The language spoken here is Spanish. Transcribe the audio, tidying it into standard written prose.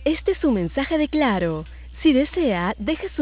Este es un mensaje de Claro. Si desea, deje su